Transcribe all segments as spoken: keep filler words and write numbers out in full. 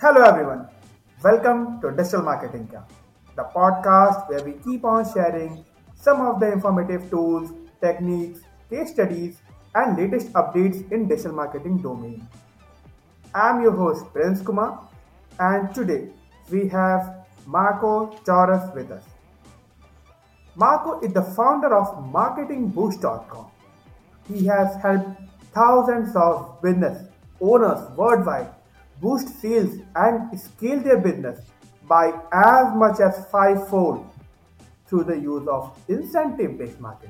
Hello everyone. Welcome to Digital Marketing Camp, the podcast where we keep on sharing some of the informative tools, techniques, case studies, and latest updates in digital marketing domain. I'm your host Prince Kumar, and today we have Marco Chauras with us. Marco is the founder of marketing boost dot com. He has helped thousands of business owners worldwide boost sales and scale their business by as much as fivefold through the use of incentive based marketing.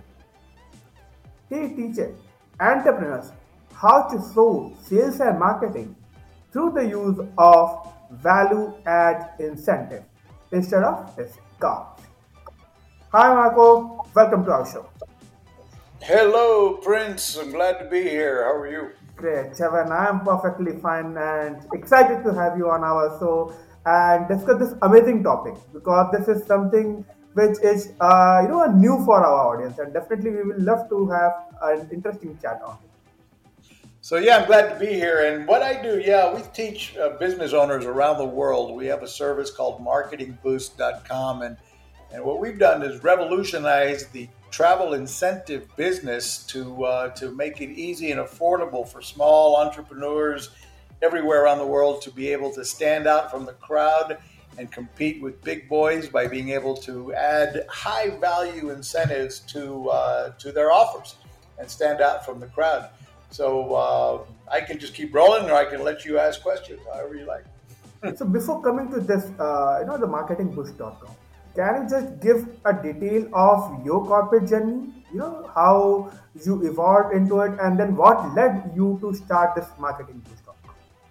He teaches entrepreneurs how to sow sales and marketing through the use of value add incentive instead of discounts. Hi Marco, welcome to our show. Hello, Prince. I'm glad to be here. How are you? Great, Chavan. I'm perfectly fine and excited to have you on our show and discuss this amazing topic because this is something which is uh, you know new for our audience and definitely we will love to have an interesting chat on it. So, yeah, I'm glad to be here. And what I do, yeah, we teach uh, business owners around the world. We have a service called marketing boost dot com. And, and what we've done is revolutionize the travel incentive business to uh, to make it easy and affordable for small entrepreneurs everywhere around the world to be able to stand out from the crowd and compete with big boys by being able to add high value incentives to uh, to their offers and stand out from the crowd. So uh, I can just keep rolling, or I can let you ask questions, however you like. So before coming to this, uh, you know, the marketing boost dot com, can you just give a detail of your corporate journey? You know, how you evolved into it and then what led you to start this marketing boost dot com?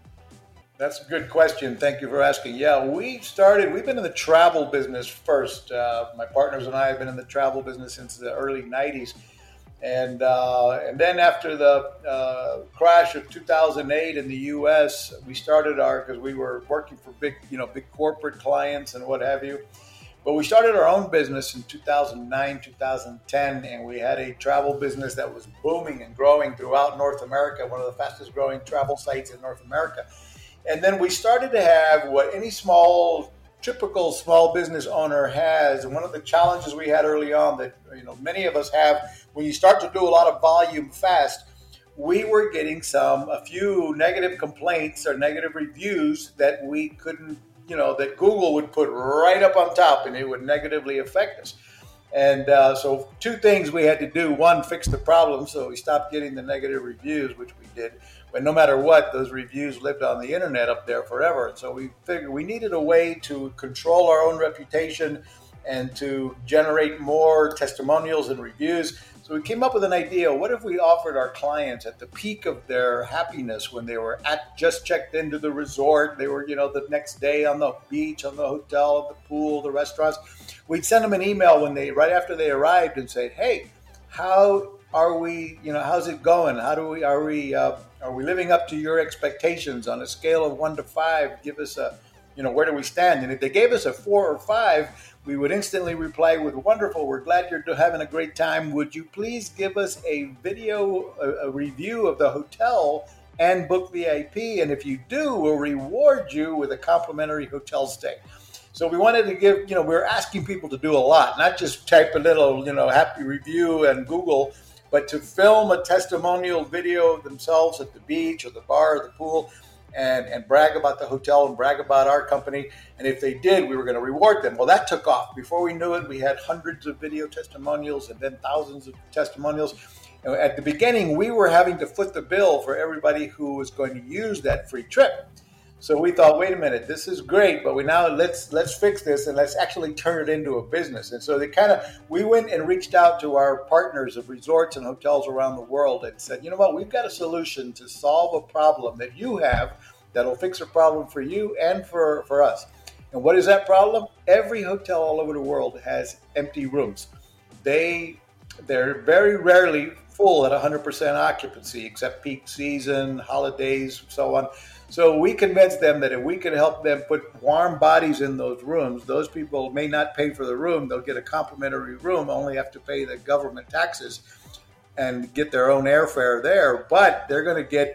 That's a good question. Thank you for asking. Yeah, we started, we've been in the travel business first. Uh, my partners and I have been in the travel business since the early nineties. And uh, and then after the uh, crash of two thousand eight in the U S, we started our, because we were working for big, you know, big corporate clients and what have you. But we started our own business in two thousand nine, two thousand ten, and we had a travel business that was booming and growing throughout North America, one of the fastest growing travel sites in North America. And then we started to have what any small, typical small business owner has. And one of the challenges we had early on that, you know, many of us have when you start to do a lot of volume fast, we were getting some, a few negative complaints or negative reviews that we couldn't, you know, that Google would put right up on top and it would negatively affect us. And uh, so two things we had to do. One, fix the problem. So we stopped getting the negative reviews, which we did. But no matter what, those reviews lived on the internet up there forever. And so we figured we needed a way to control our own reputation and to generate more testimonials and reviews. So we came up with an idea. What if we offered our clients at the peak of their happiness when they were at just checked into the resort, they were, you know, the next day on the beach, on the hotel, at the pool, the restaurants. We'd send them an email when they, right after they arrived and say, hey, how are we, you know, how's it going? How do we, are we, uh, are we living up to your expectations on a scale of one to five? Give us a, you know, where do we stand? And if they gave us a four or five, we would instantly reply with, wonderful, we're glad you're having a great time. Would you please give us a video, a, a review of the hotel and book V I P? And if you do, we'll reward you with a complimentary hotel stay. So we wanted to give, you know, we were asking people to do a lot, not just type a little, you know, happy review and Google, but to film a testimonial video of themselves at the beach or the bar or the pool. And, and brag about the hotel and brag about our company. And if they did, we were going to reward them. Well, that took off. Before we knew it, we had hundreds of video testimonials and then thousands of testimonials. And at the beginning, we were having to foot the bill for everybody who was going to use that free trip. So we thought, wait a minute, this is great, but we now let's let's fix this and let's actually turn it into a business. And so they kind of we went and reached out to our partners of resorts and hotels around the world and said, you know what, we've got a solution to solve a problem that you have that'll fix a problem for you and for, for us. And what is that problem? Every hotel all over the world has empty rooms. They they're very rarely full at one hundred percent occupancy, except peak season, holidays, so on. So we convinced them that if we could help them put warm bodies in those rooms, those people may not pay for the room. They'll get a complimentary room, only have to pay the government taxes and get their own airfare there. But they're going to get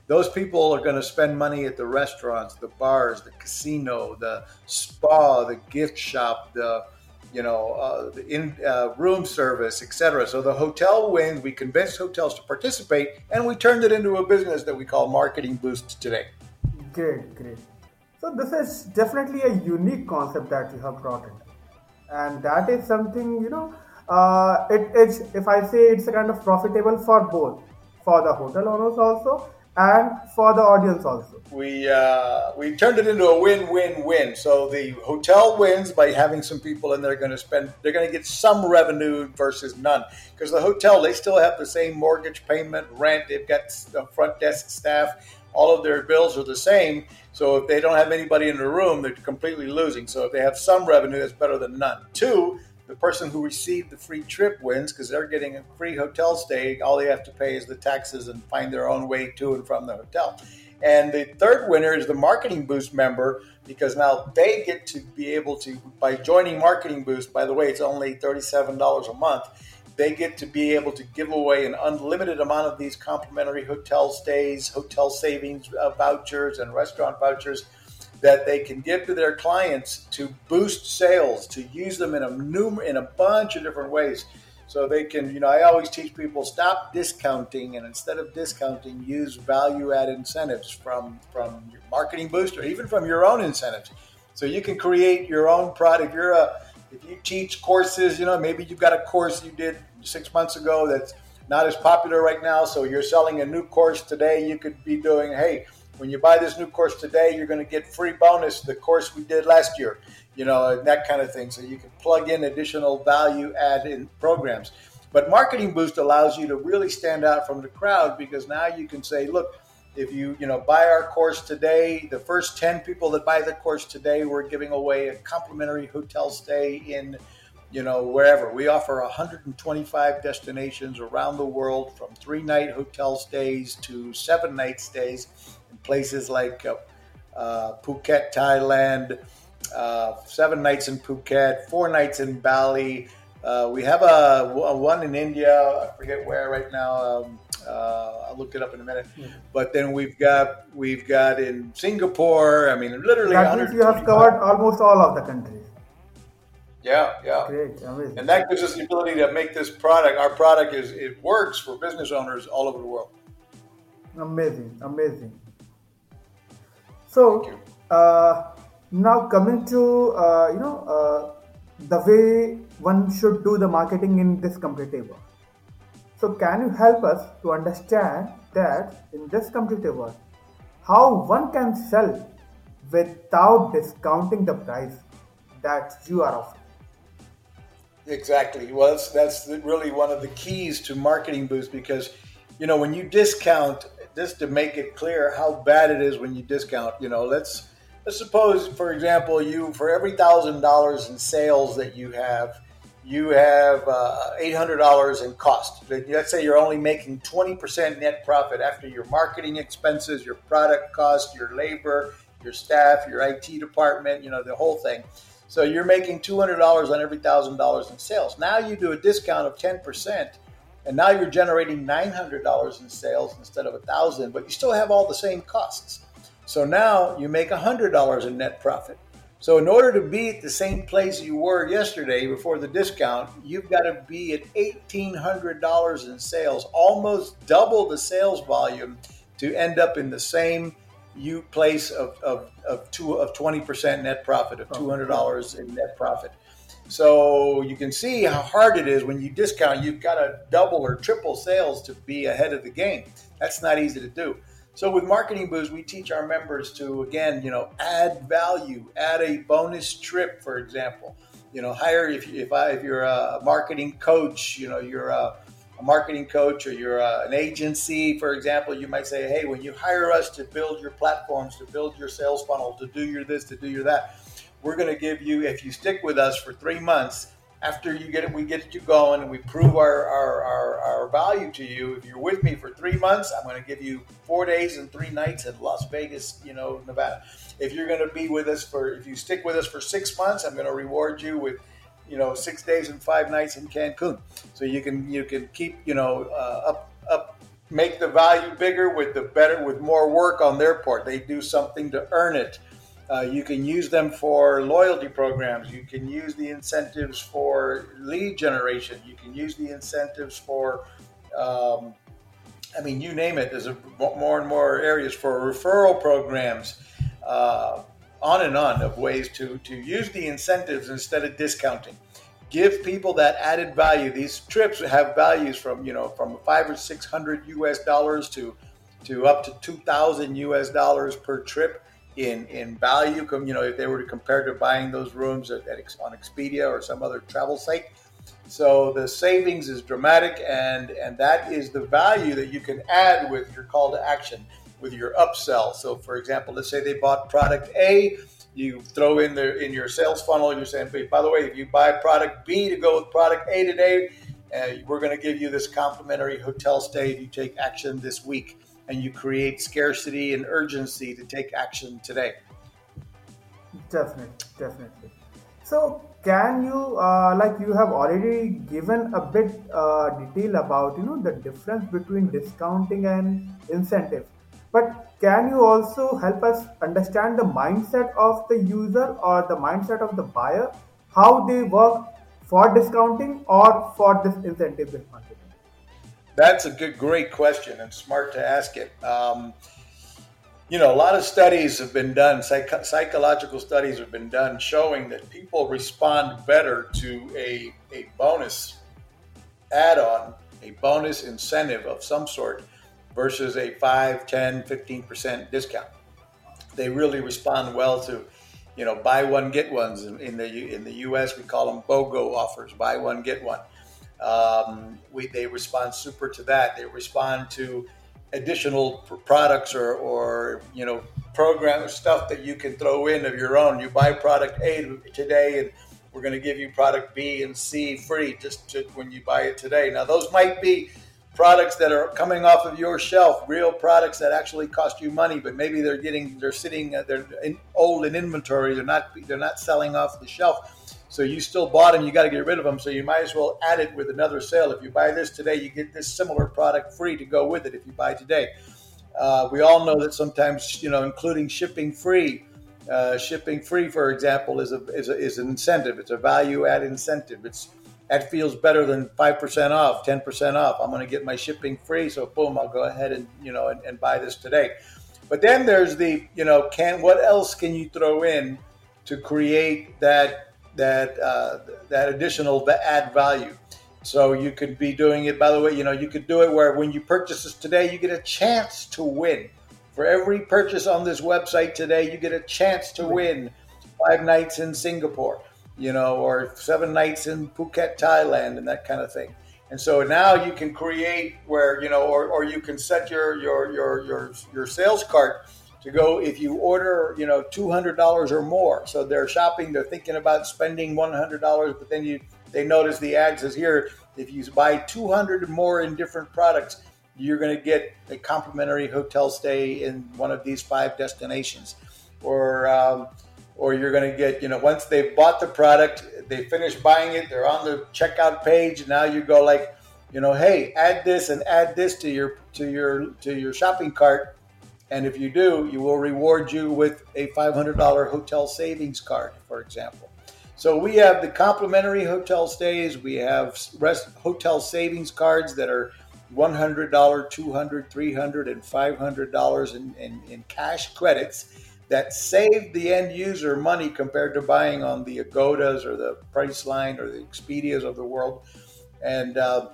those people are going to spend money at the restaurants, the bars, the casino, the spa, the gift shop, the you know, uh, the in uh, room service, et cetera. So the hotel wins. We convinced hotels to participate, and we turned it into a business that we call Marketing Boost today. Great, great. So this is definitely a unique concept that you have brought in, and that is something you know. Uh, it is, if I say, it's a kind of profitable for both, for the hotel owners also, and for the audience also. We uh, we turned it into a win-win-win. So the hotel wins by having some people in there going to spend. They're going to get some revenue versus none, because the hotel, they still have the same mortgage payment, rent. They've got the front desk staff. All of their bills are the same. So if they don't have anybody in the room, they're completely losing. So if they have some revenue, that's better than none. Two, the person who received the free trip wins because they're getting a free hotel stay. All they have to pay is the taxes and find their own way to and from the hotel. And the third winner is the Marketing Boost member, because now they get to be able to, by joining Marketing Boost, by the way, it's only thirty-seven dollars a month, they get to be able to give away an unlimited amount of these complimentary hotel stays, hotel savings uh, vouchers, and restaurant vouchers that they can give to their clients to boost sales, to use them in a numer- in a bunch of different ways. So they can, you know, I always teach people, stop discounting, and instead of discounting, use value-add incentives from, from your Marketing Boost, or even from your own incentives. So you can create your own product. If you're a, if you teach courses, you know, maybe you've got a course you did six months ago that's not as popular right now, so you're selling a new course today. You could be doing, hey, when you buy this new course today, you're going to get free bonus the course we did last year, you know, that kind of thing. So you can plug in additional value add in programs. But Marketing Boost allows you to really stand out from the crowd, because now you can say, look, if you, you know, buy our course today, the first ten people that buy the course today, we're giving away a complimentary hotel stay in, you know, wherever. We offer one hundred twenty-five destinations around the world, from three-night hotel stays to seven-night stays in places like uh, uh, Phuket, Thailand, uh, seven nights in Phuket, four nights in Bali. Uh, we have a, a one in India. I forget where right now. Um, uh, I'll look it up in a minute. Mm-hmm. But then we've got we've got in Singapore. I mean, literally. That means you have covered almost all of the countries. Yeah, yeah. Great, amazing. And that gives us the ability to make this product. Our product is it works for business owners all over the world. Amazing, amazing. So uh, now coming to uh, you know uh, the way one should do the marketing in this competitive world. So can you help us to understand that in this competitive world, how one can sell without discounting the price that you are offering? Exactly. Well, that's, that's really one of the keys to Marketing Boost, because, you know, when you discount, just to make it clear how bad it is when you discount, you know, let's let's suppose, for example, you, for every one thousand dollars in sales that you have, you have uh, eight hundred dollars in cost. Let's say you're only making twenty percent net profit after your marketing expenses, your product cost, your labor, your staff, your I T department, you know, the whole thing. So you're making two hundred dollars on every one thousand dollars in sales. Now you do a discount of ten percent, and now you're generating nine hundred dollars in sales instead of one thousand dollars, but you still have all the same costs. So now you make one hundred dollars in net profit. So in order to be at the same place you were yesterday before the discount, you've got to be at eighteen hundred dollars in sales, almost double the sales volume to end up in the same you place of of of, two, of twenty percent net profit, of two hundred dollars in net profit. So you can see how hard it is when you discount. You've got to double or triple sales to be ahead of the game. That's not easy to do. So with Marketing Boost, we teach our members to, again, you know, add value, add a bonus trip, for example. You know, hire, if, if, I, if you're a marketing coach, you know, you're a, a marketing coach, or you're a, an agency, for example, you might say, hey, when you hire us to build your platforms, to build your sales funnel, to do your this, to do your that, we're going to give you, if you stick with us for three months, after you get it, we get you going and we prove our, our, our, our value to you. If you're with me for three months, I'm going to give you four days and three nights in Las Vegas, you know, Nevada. If you're going to be with us for, if you stick with us for six months, I'm going to reward you with, you know, six days and five nights in Cancun. So you can, you can keep, you know, uh, up, up, make the value bigger with the better, with more work on their part. They do something to earn it. Uh, you can use them for loyalty programs. You can use the incentives for lead generation. You can use the incentives for, um, I mean, you name it. There's a, more and more areas for referral programs, uh, on and on of ways to, to use the incentives instead of discounting. Give people that added value. These trips have values from, you know, from five or six hundred U S dollars to, to up to two thousand U S dollars per trip. In, in value, you know, if they were to compare to buying those rooms at, at, on Expedia or some other travel site. So the savings is dramatic, and, and that is the value that you can add with your call to action, with your upsell. So for example, let's say they bought product A, you throw in the in your sales funnel, you're saying, by the way, if you buy product B to go with product A today, uh, we're going to give you this complimentary hotel stay if you take action this week. And you create scarcity and urgency to take action today. Definitely, definitely. So, can you, uh, like you have already given a bit uh, detail about, you know, the difference between discounting and incentive. But can you also help us understand the mindset of the user or the mindset of the buyer, how they work for discounting or for this incentive-based marketing? That's a good, great question, and smart to ask it. Um, you know, a lot of studies have been done, psych- psychological studies have been done showing that people respond better to a, a bonus add-on, a bonus incentive of some sort versus a five, ten, fifteen percent discount. They really respond well to, you know, buy one, get ones. In, in the in the U S, we call them BOGO offers, buy one, get one. Um, we, they respond super to that. They respond to additional products or, or, you know, program stuff that you can throw in of your own. You buy product A today, and we're going to give you product B and C free just to, when you buy it today. Now, those might be products that are coming off of your shelf, real products that actually cost you money, but maybe they're getting, they're sitting, they're in, old in inventory. They're not, they're not selling off the shelf. So you still bought them, you got to get rid of them. So you might as well add it with another sale. If you buy this today, you get this similar product free to go with it if you buy today. Uh, we all know that sometimes, you know, including shipping free, uh, shipping free, for example, is a, is a, is an incentive. It's a value add incentive. It's that feels better than five percent off, ten percent off. I'm going to get my shipping free. So boom, I'll go ahead and, you know, and, and buy this today. But then there's the, you know, can, what else can you throw in to create that, that uh, that additional add value? So you could be doing it, by the way, you know, you could do it where when you purchase this today, you get a chance to win. For every purchase on this website today, you get a chance to win five nights in Singapore, you know, or seven nights in Phuket, Thailand, and that kind of thing. And so now you can create where, you know, or, or you can set your, your, your, your, your sales cart to go if you order, you know, two hundred dollars or more. So they're shopping, they're thinking about spending one hundred dollars, but then you they notice the ad says here, if you buy two hundred or more in different products, you're going to get a complimentary hotel stay in one of these five destinations. Or um, or you're going to get, you know, once they've bought the product, they finish buying it, they're on the checkout page, and now you go like, you know, hey, add this and add this to your to your to your shopping cart. And if you do, you will reward you with a five hundred dollars hotel savings card, for example. So we have the complimentary hotel stays. We have rest, hotel savings cards that are one hundred dollars, two hundred dollars, three hundred dollars, and five hundred dollars in, in, in cash credits that save the end user money compared to buying on the Agodas or the Priceline or the Expedias of the world. And uh,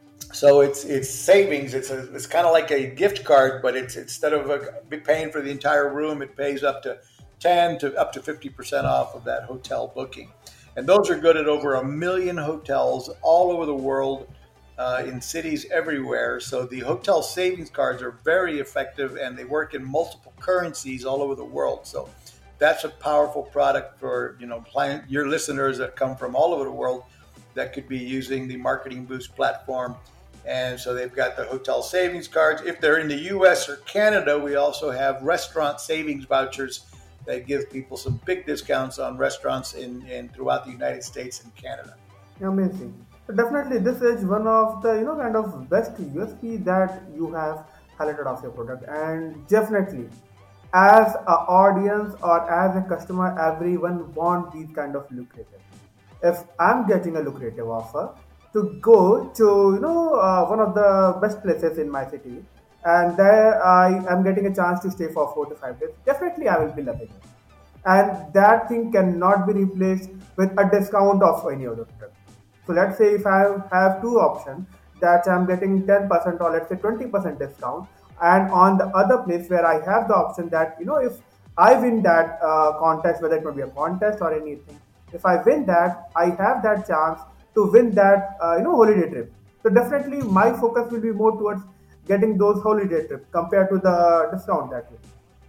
So it's it's savings. It's a, it's kind of like a gift card, but it's instead of a, paying for the entire room, it pays up to ten to up to fifty percent off of that hotel booking. And those are good at over a million hotels all over the world, uh, in cities everywhere. So the hotel savings cards are very effective, and they work in multiple currencies all over the world. So that's a powerful product for, you know, client, your listeners that come from all over the world that could be using the Marketing Boost platform. And so they've got the hotel savings cards. If they're in the U S or Canada, we also have restaurant savings vouchers that give people some big discounts on restaurants in, in throughout the United States and Canada. Amazing. Definitely, this is one of the you know kind of best U S P that you have highlighted of your product, and definitely, as a audience or as a customer, everyone want these kind of lucrative. If I'm getting a lucrative offer to go to you know uh, one of the best places in my city, and there I am getting a chance to stay for four to five days, definitely I will be loving it, and that thing cannot be replaced with a discount of any other product. So let's say if I have two options that I'm getting ten percent or let's say twenty percent discount, and on the other place where I have the option that you know if I win that uh, contest, whether it may be a contest or anything, if I win that, I have that chance to win that uh, you know holiday trip. So definitely my focus will be more towards getting those holiday trips compared to the discount that way.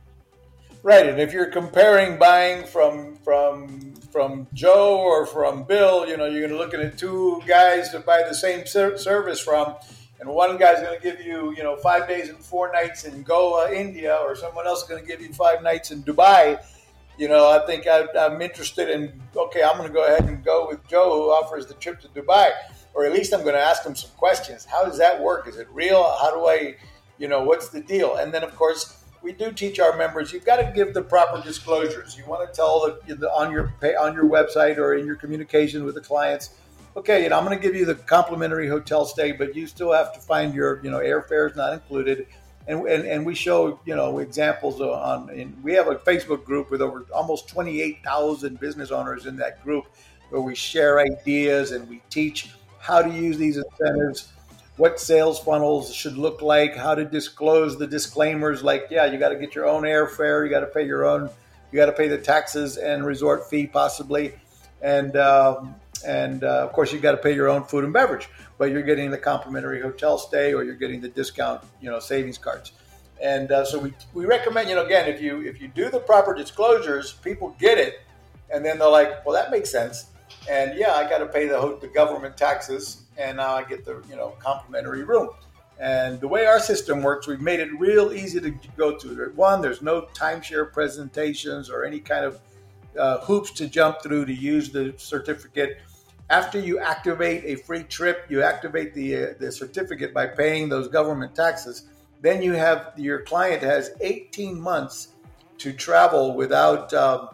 Right, and if you're comparing buying from from from Joe or from Bill, you know you're going to looking at two guys to buy the same ser- service from, and one guy's going to give you you know five days and four nights in Goa, India, or someone else is going to give you five nights in Dubai. You know, I think I, I'm interested in. Okay, I'm going to go ahead and go with Joe, who offers the trip to Dubai, or at least I'm going to ask him some questions. How does that work? Is it real? How do I, you know, what's the deal? And then, of course, we do teach our members. You've got to give the proper disclosures. You want to tell the, the on your on your website or in your communication with the clients. Okay, you know, I'm going to give you the complimentary hotel stay, but you still have to find your, you know, airfare is not included. And, and, and we show, you know, examples on, and we have a Facebook group with over almost twenty-eight thousand business owners in that group where we share ideas and we teach how to use these incentives, what sales funnels should look like, how to disclose the disclaimers like, yeah, you got to get your own airfare, you got to pay your own, you got to pay the taxes and resort fee possibly. And, um, and uh, of course, you got to pay your own food and beverage, but you're getting the complimentary hotel stay or you're getting the discount, you know, savings cards. And uh, so we, we recommend, you know, again, if you if you do the proper disclosures, people get it, and then they're like, well, that makes sense. And yeah, I got to pay the the government taxes, and now I get the you know complimentary room. And the way our system works, we've made it real easy to go to. One, there's no timeshare presentations or any kind of uh, hoops to jump through to use the certificate. After you activate a free trip, you activate the uh, the certificate by paying those government taxes. Then you have your client has eighteen months to travel without uh,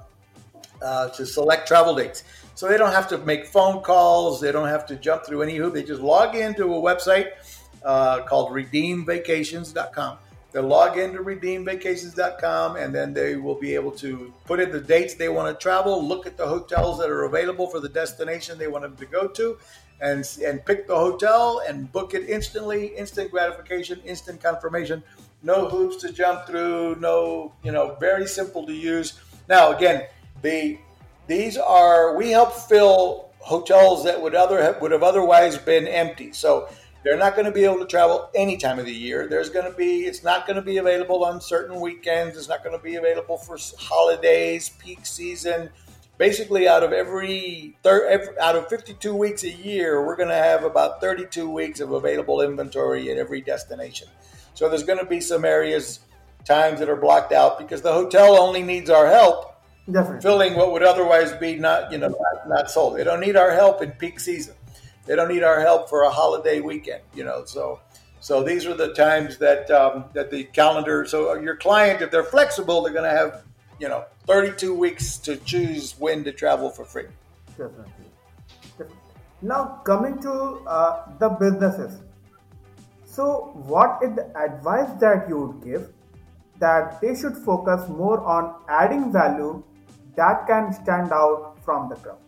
uh, to select travel dates. So they don't have to make phone calls. They don't have to jump through any hoop. They just log into a website uh, called redeem vacations dot com. They'll log into redeem vacations dot com, and then they will be able to put in the dates they want to travel, look at the hotels that are available for the destination they want them to go to, and, and pick the hotel and book it instantly, instant gratification, instant confirmation. No hoops to jump through, no, you know, very simple to use. Now, again, the these are, we help fill hotels that would other would have otherwise been empty. So they're not going to be able to travel any time of the year. There's going to be, it's not going to be available on certain weekends. It's not going to be available for holidays, peak season. Basically, out of every, every out of fifty-two weeks a year, we're going to have about thirty-two weeks of available inventory at every destination. So there's going to be some areas, times that are blocked out because the hotel only needs our help Definitely. filling what would otherwise be not, you know, not, not sold. They don't need our help in peak season. They don't need our help for a holiday weekend, you know. So, so these are the times that um, that the calendar. So your client, if they're flexible, they're going to have, you know, thirty-two weeks to choose when to travel for free. Definitely. Definitely. Now coming to uh, the businesses. So what is the advice that you would give that they should focus more on adding value that can stand out from the crowd?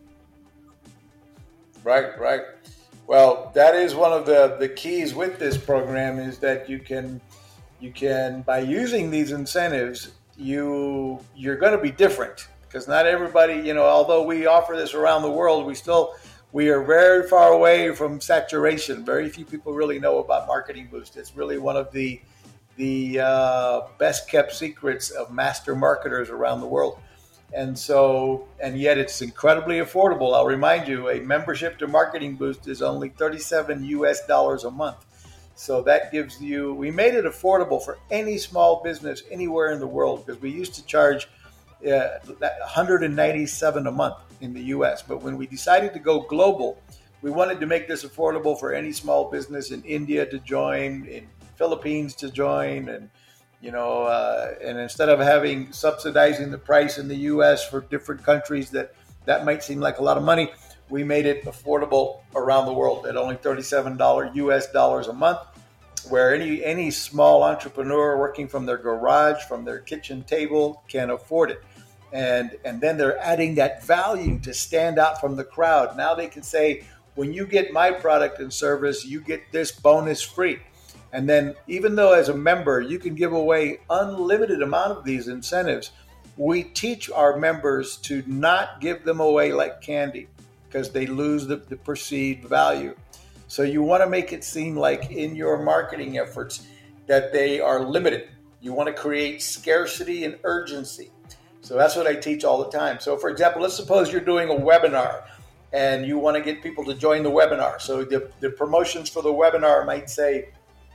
Right, right. Well, that is one of the, the keys with this program is that you can you can by using these incentives, you you're going to be different because not everybody, you know, although we offer this around the world, we still we are very far away from saturation. Very few people really know about Marketing Boost. It's really one of the the uh, best kept secrets of master marketers around the world. And so, and yet it's incredibly affordable. I'll remind you, a membership to Marketing Boost is only thirty-seven U S dollars a month. So that gives you, we made it affordable for any small business anywhere in the world because we used to charge uh, one hundred ninety-seven dollars a month in the U S. But when we decided to go global, we wanted to make this affordable for any small business in India to join, in Philippines to join, and you know, uh, and instead of having subsidizing the price in the U S for different countries that that might seem like a lot of money, we made it affordable around the world at only thirty-seven dollars U S dollars a month, where any any small entrepreneur working from their garage, from their kitchen table can afford it. And and then they're adding that value to stand out from the crowd. Now they can say, when you get my product and service, you get this bonus free. And then even though as a member, you can give away unlimited amount of these incentives, we teach our members to not give them away like candy because they lose the, the perceived value. So you want to make it seem like in your marketing efforts that they are limited. You want to create scarcity and urgency. So that's what I teach all the time. So for example, let's suppose you're doing a webinar and you want to get people to join the webinar. So the, the promotions for the webinar might say,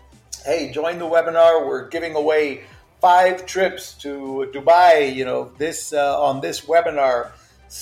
hey, join the webinar. We're giving away five trips to Dubai, you know, this uh, on this webinar.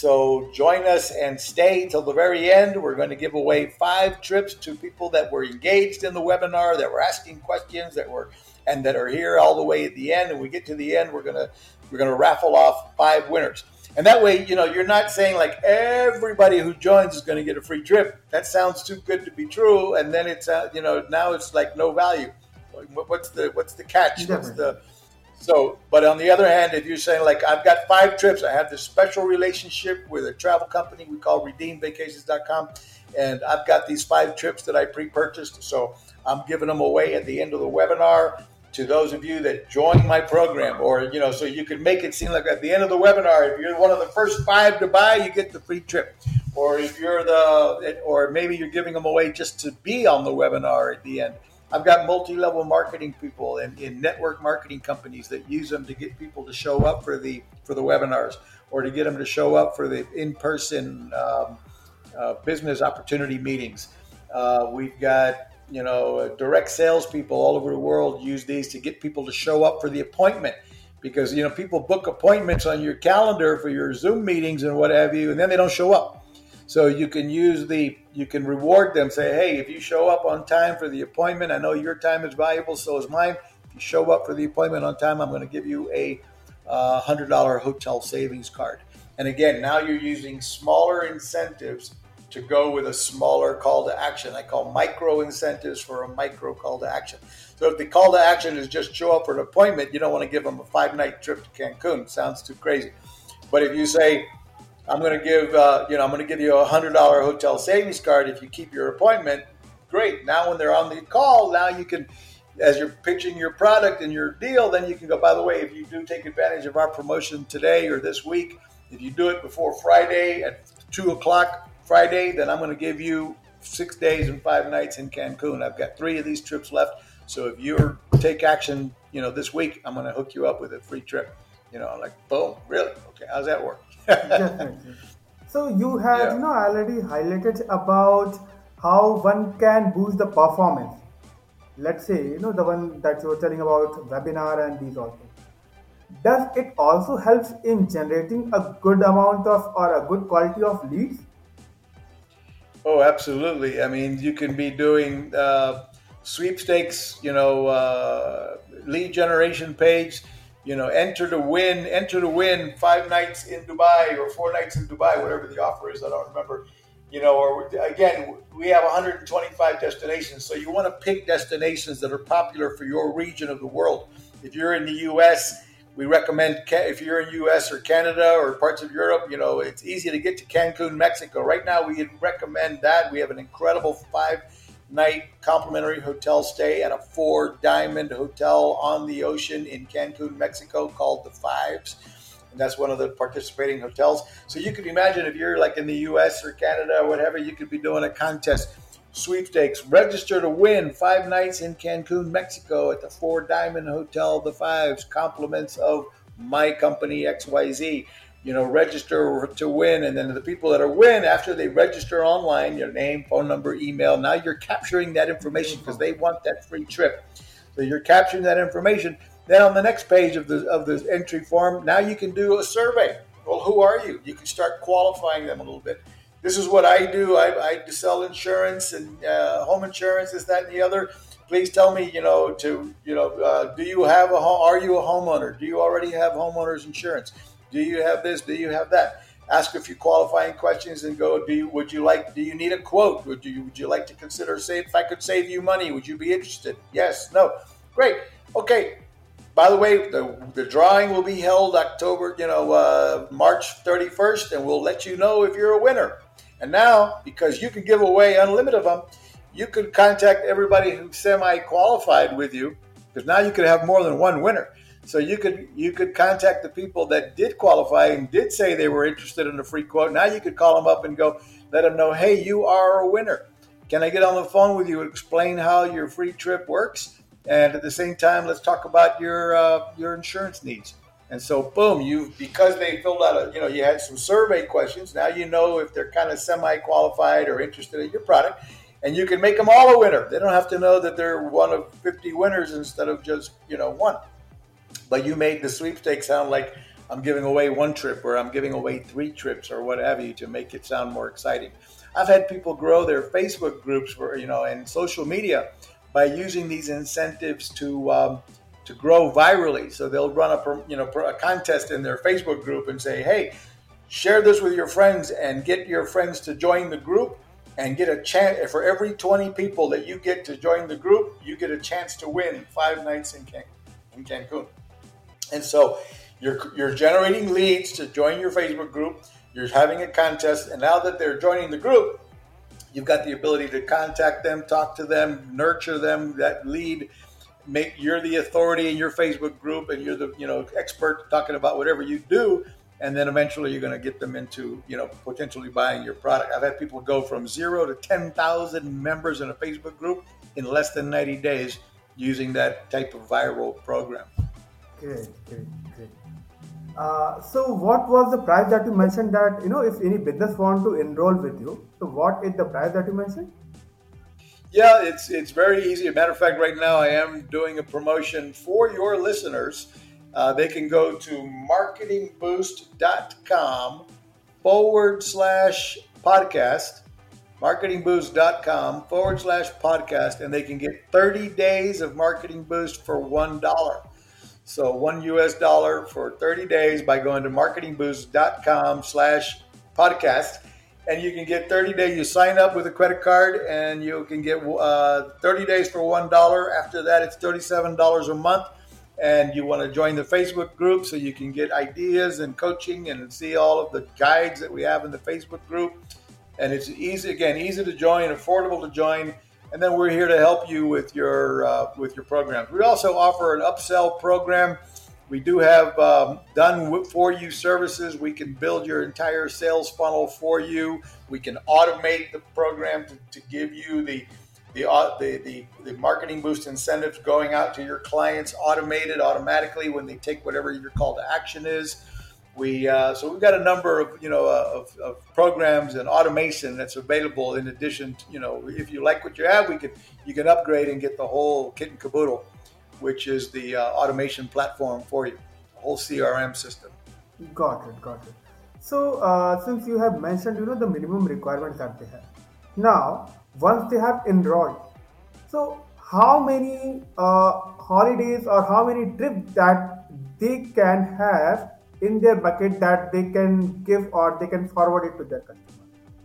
So join us and stay till the very end. We're going to give away five trips to people that were engaged in the webinar, that were asking questions, that were and that are here all the way at the end. And we get to the end, we're gonna we're gonna raffle off five winners. And that way, you know, you're not saying like everybody who joins is going to get a free trip. That sounds too good to be true. And then it's uh, you know, now it's like no value. What's the what's the catch? What's the So, but on the other hand, if you're saying like, I've got five trips, I have this special relationship with a travel company we call redeem vacations dot com, and I've got these five trips that I pre-purchased. So I'm giving them away at the end of the webinar to those of you that join my program. Or, you know, so you can make it seem like at the end of the webinar, if you're one of the first five to buy, you get the free trip. Or if you're the, or maybe you're giving them away just to be on the webinar at the end. I've got multi-level marketing people and in network marketing companies that use them to get people to show up for the for the webinars, or to get them to show up for the in-person um, uh, business opportunity meetings. Uh, we've got, you know, direct salespeople all over the world use these to get people to show up for the appointment, because, you know, people book appointments on your calendar for your Zoom meetings and what have you, and then they don't show up. So you can use the, you can reward them, say, hey, if you show up on time for the appointment, I know your time is valuable, so is mine. If you show up for the appointment on time, I'm going to give you a uh, one hundred dollars hotel savings card. And again, now you're using smaller incentives to go with a smaller call to action. I call micro incentives for a micro call to action. So if the call to action is just show up for an appointment, you don't want to give them a five-night trip to Cancun. It sounds too crazy. But if you say, I'm going to give, uh, you know, I'm going to give you a one hundred dollars hotel savings card if you keep your appointment. Great. Now, when they're on the call, now you can, as you're pitching your product and your deal, then you can go, by the way, if you do take advantage of our promotion today or this week, if you do it before Friday at two o'clock Friday, then I'm going to give you six days and five nights in Cancun. I've got three of these trips left. So if you take action, you know, this week, I'm going to hook you up with a free trip. You know, I'm like, boom, really? Okay, how's that work? Definitely. So you have, yeah. you know, already highlighted about how one can boost the performance. Let's say, you know, the one that you were telling about webinar and these also. Does it also helps in generating a good amount of or a good quality of leads? Oh, absolutely. I mean, you can be doing uh, sweepstakes, you know, uh, lead generation page. You know, enter to win, enter to win five nights in Dubai or four nights in Dubai, whatever the offer is. I don't remember. You know, or again, we have one hundred twenty-five destinations. So you want to pick destinations that are popular for your region of the world. If you're in the U S, we recommend, if you're in U S or Canada or parts of Europe, you know, it's easy to get to Cancun, Mexico. Right now, we recommend that. We have an incredible five night complimentary hotel stay at a four diamond hotel on the ocean in Cancun, Mexico, called the Fives. And that's one of the participating hotels. So you could imagine if you're like in the U S or Canada or whatever, you could be doing a contest, sweepstakes, register to win five nights in Cancun, Mexico at the four diamond hotel, the Fives, compliments of my company X Y Z. You know, register to win, and then the people that are win, after they register online, your name, phone number, email, now you're capturing that information because they want that free trip. So you're capturing that information. Then on the next page of the of the entry form, now you can do a survey. Well, who are you? You can start qualifying them a little bit. this is what I do. I, I sell insurance and uh, home insurance, this, that, and the other. Please tell me, you know, to, you know, uh, do you have a home? Are you a homeowner? Do you already have homeowners insurance? Do you have this? Do you have that? Ask a few qualifying questions and go, do you, would you like, do you need a quote? Would you, would you like to consider, save, if I could save you money, would you be interested? Yes, no. Great. Okay. By the way, the, the drawing will be held October, you know, uh, March thirty-first, and we'll let you know if you're a winner. And now, because you can give away unlimited of them, you could contact everybody who's semi-qualified with you, because now you could have more than one winner. So you could you could contact the people that did qualify and did say they were interested in a free quote. Now you could call them up and go, let them know, hey, you are a winner. Can I get on the phone with you and explain how your free trip works? And at the same time, let's talk about your uh, your insurance needs. And so, boom, you because they filled out a, you know, you had some survey questions. Now you know if they're kind of semi-qualified or interested in your product. And you can make them all a winner. They don't have to know that they're one of fifty winners instead of just, you know, one. But you made the sweepstakes sound like I'm giving away one trip or I'm giving away three trips or what have you to make it sound more exciting. I've had people grow their Facebook groups for, you know, and social media by using these incentives to um, to grow virally. So they'll run a, you know, a contest in their Facebook group and say, hey, share this with your friends and get your friends to join the group and get a chance. For every twenty people that you get to join the group, you get a chance to win five nights in Can- in Cancun. And so you're you're generating leads to join your Facebook group. You're having a contest, and now that they're joining the group, you've got the ability to contact them, talk to them, nurture them. That lead, make you're the authority in your Facebook group, and you're the you know expert talking about whatever you do. And then eventually you're going to get them into you know potentially buying your product. I've had people go from zero to ten thousand members in a Facebook group in less than ninety days using that type of viral program. Great, great, great. Uh, so what was the price that you mentioned that, you know, if any business want to enroll with you, so what is the price that you mentioned? Yeah, it's it's very easy. As a matter of fact, right now I am doing a promotion for your listeners. Uh, they can go to marketing boost dot com forward slash podcast, marketing boost dot com forward slash podcast, and they can get thirty days of Marketing Boost for one dollar. So one U S dollar for thirty days by going to marketing boost dot com slash podcast. And you can get thirty days. You sign up with a credit card and you can get uh, thirty days for one dollar. After that, it's thirty-seven dollars a month. And you want to join the Facebook group so you can get ideas and coaching and see all of the guides that we have in the Facebook group. And it's easy, again, easy to join, affordable to join. And then we're here to help you with your uh, with your programs. We also offer an upsell program. We do have um, done for you services. We can build your entire sales funnel for you. We can automate the program to, to give you the the, uh, the the the Marketing Boost incentives going out to your clients automated automatically when they take whatever your call to action is. We uh, so we've got a number of you know uh, of, of programs and automation that's available. In addition, to, you know, if you like what you have, we can you can upgrade and get the whole kit and caboodle, which is the uh, automation platform for you, the whole C R M system. Got it, got it. So uh, since you have mentioned, you know, the minimum requirements that they have. Now, once they have enrolled, so how many uh, holidays or how many trips that they can have in their bucket that they can give or they can forward it to their customer?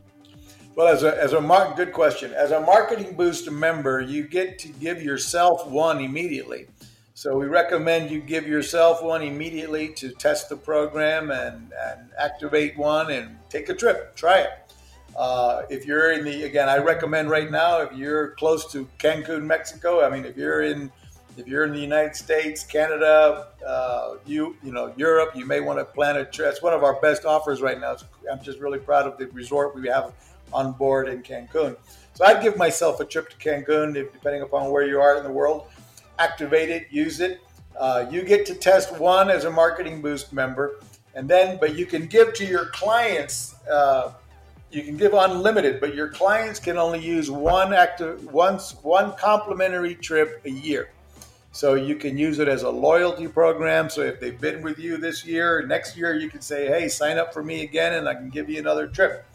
Well, as a as a mar- good question. As a Marketing Boost member, you get to give yourself one immediately. So we recommend you give yourself one immediately to test the program and, and activate one and take a trip. Try it. Uh, if you're in the again, I recommend right now if you're close to Cancun, Mexico. I mean, if you're in If you're in the United States, Canada, uh, you you know Europe, you may want to plan a trip. It's one of our best offers right now. I'm just really proud of the resort we have on board in Cancun. So I'd give myself a trip to Cancun, if, depending upon where you are in the world. Activate it, use it. Uh, you get to test one as a Marketing Boost member, and then but you can give to your clients. Uh, you can give unlimited, but your clients can only use one active once one complimentary trip a year. So you can use it as a loyalty program. So if they've been with you this year, next year you can say, hey, sign up for me again and I can give you another trip.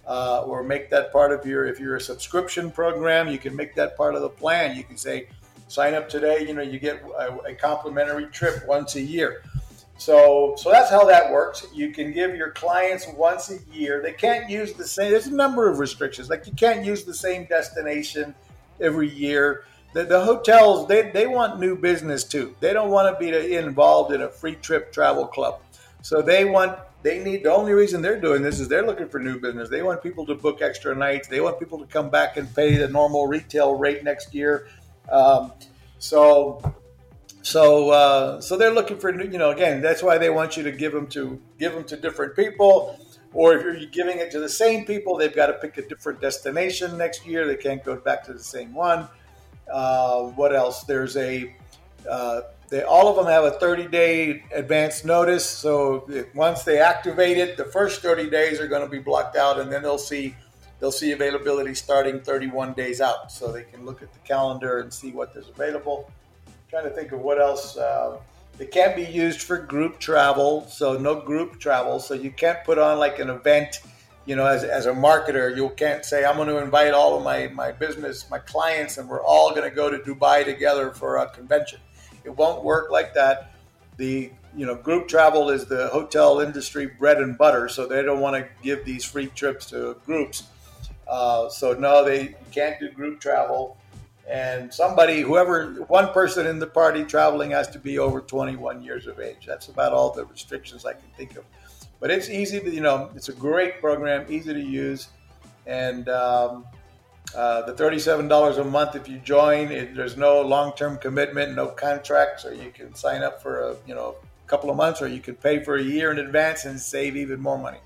uh, or make that part of your, if you're a subscription program, you can make that part of the plan. You can say, sign up today, you know, you get a, a complimentary trip once a year. So, so that's how that works. You can give your clients once a year. They can't use the same, there's a number of restrictions. Like you can't use the same destination every year. The, the hotels, they, they want new business too. They don't want to be involved in a free trip travel club. So they want, they need, the only reason they're doing this is they're looking for new business. They want people to book extra nights. They want people to come back and pay the normal retail rate next year. Um, so, so, uh, so they're looking for, you know, again, that's why they want you to give them to, give them to different people. Or if you're giving it to the same people, they've got to pick a different destination next year. They can't go back to the same one. Uh, what else? There's a, uh, they, all of them have a thirty-day advance notice. So if, once they activate it, the first thirty days are going to be blocked out, and then they'll see, they'll see availability starting thirty-one days out. So they can look at the calendar and see what is available. I'm trying to think of what else. Uh, it can't be used for group travel, so no group travel. So you can't put on like an event. You know, as, as a marketer, you can't say, I'm going to invite all of my, my business, my clients, and we're all going to go to Dubai together for a convention. It won't work like that. The, you know, group travel is the hotel industry bread and butter, so they don't want to give these free trips to groups. Uh, so no, they can't do group travel. And somebody, whoever, one person in the party traveling has to be over twenty-one years of age. That's about all the restrictions I can think of. But it's easy to, you know, it's a great program, easy to use. And um, uh, the thirty-seven dollars a month, if you join, it, there's no long-term commitment, no contract. So you can sign up for a, you know, a couple of months, or you can pay for a year in advance and save even more money.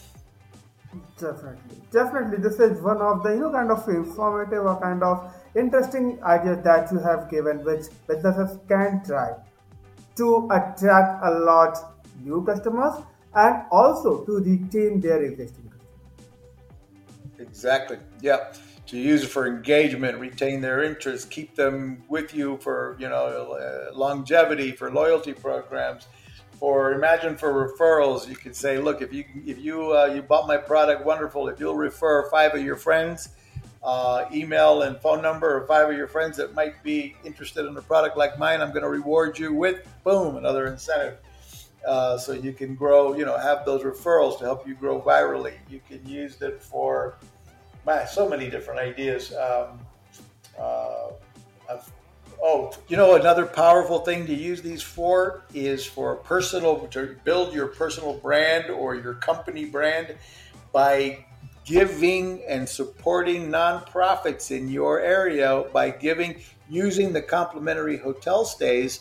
Definitely. Definitely. This is one of the, you know, kind of informative or kind of interesting ideas that you have given, which businesses can try to attract a lot new customers and also to retain their existing customers. Exactly. Yeah. To use it for engagement, retain their interest, keep them with you for, you know, uh, longevity, for loyalty programs, for, imagine for referrals. You could say, look, if you if you uh, you bought my product, wonderful. If you'll refer five of your friends, uh, email and phone number of five of your friends that might be interested in a product like mine, I'm going to reward you with, boom, another incentive. Uh, so you can grow, you know, have those referrals to help you grow virally. You can use it for, man, so many different ideas. Um, uh, oh, you know, another powerful thing to use these for is for personal, to build your personal brand or your company brand by giving and supporting nonprofits in your area by giving, using the complimentary hotel stays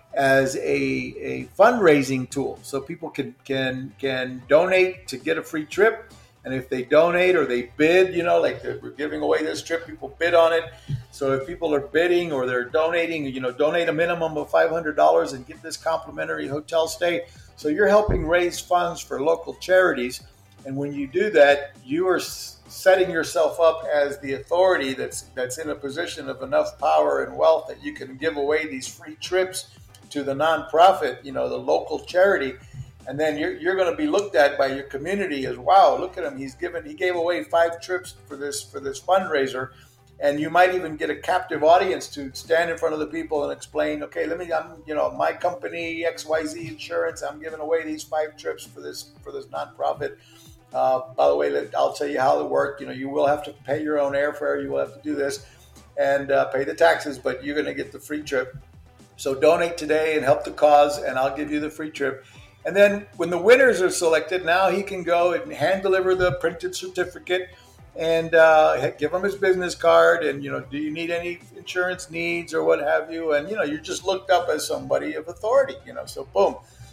as a, a fundraising tool. So people can, can, can donate to get a free trip. And if they donate or they bid, you know, like we're giving away this trip, people bid on it. So if people are bidding or they're donating, you know, donate a minimum of five hundred dollars and get this complimentary hotel stay. So you're helping raise funds for local charities. And when you do that, you are setting yourself up as the authority that's that's in a position of enough power and wealth that you can give away these free trips to the nonprofit, you know, the local charity. And then you're, you're going to be looked at by your community as, wow, look at him. He's given, he gave away five trips for this, for this fundraiser. And you might even get a captive audience to stand in front of the people and explain, okay, let me, I'm, you know, my company, X Y Z Insurance, I'm giving away these five trips for this, for this nonprofit. Uh, by the way, let, I'll tell you how it works. You know, you will have to pay your own airfare. You will have to do this and uh, pay the taxes, but you're going to get the free trip. So donate today and help the cause, and I'll give you the free trip. And then when the winners are selected, now he can go and hand deliver the printed certificate and uh, give him his business card. And, you know, do you need any insurance needs or what have you? And, you know, you're just looked up as somebody of authority, you know, so boom.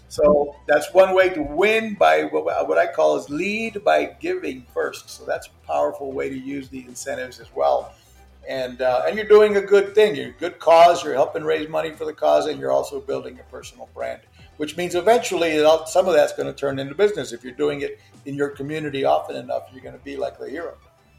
So that's one way to win by what, what I call is lead by giving first. So that's a powerful way to use the incentives as well. And uh, and you're doing a good thing. You're a good cause. You're helping raise money for the cause, and you're also building a personal brand, which means eventually some of that's going to turn into business. If you're doing it in your community often enough, you're going to be like the hero.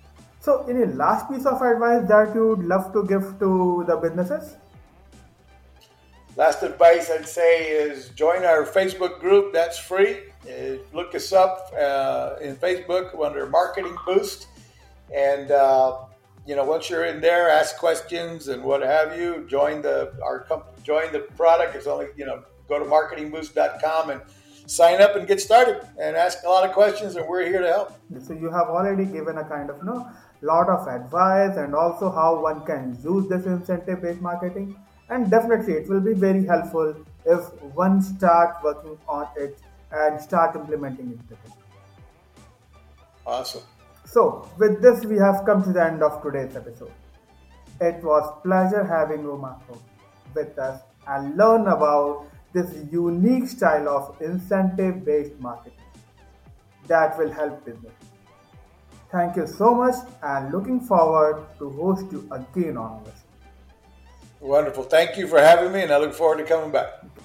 So any last piece of advice that you would love to give to the businesses? Last advice I'd say is join our Facebook group. That's free. Uh, look us up uh, in Facebook under Marketing Boost. And, uh, you know, once you're in there, ask questions and what have you. Join the our comp- join the product. It's only, you know, go to marketing boost dot com and sign up and get started and ask a lot of questions, and we're here to help. So you have already given a kind of, you know, lot of advice and also how one can use this incentive-based marketing. And definitely it will be very helpful if one start working on it and start implementing it. Awesome. So with this, we have come to the end of today's episode. It was pleasure having Umako with us and learn about this unique style of incentive-based marketing that will help business. Thank you so much and looking forward to host you again on our show. Wonderful. Thank you for having me, and I look forward to coming back.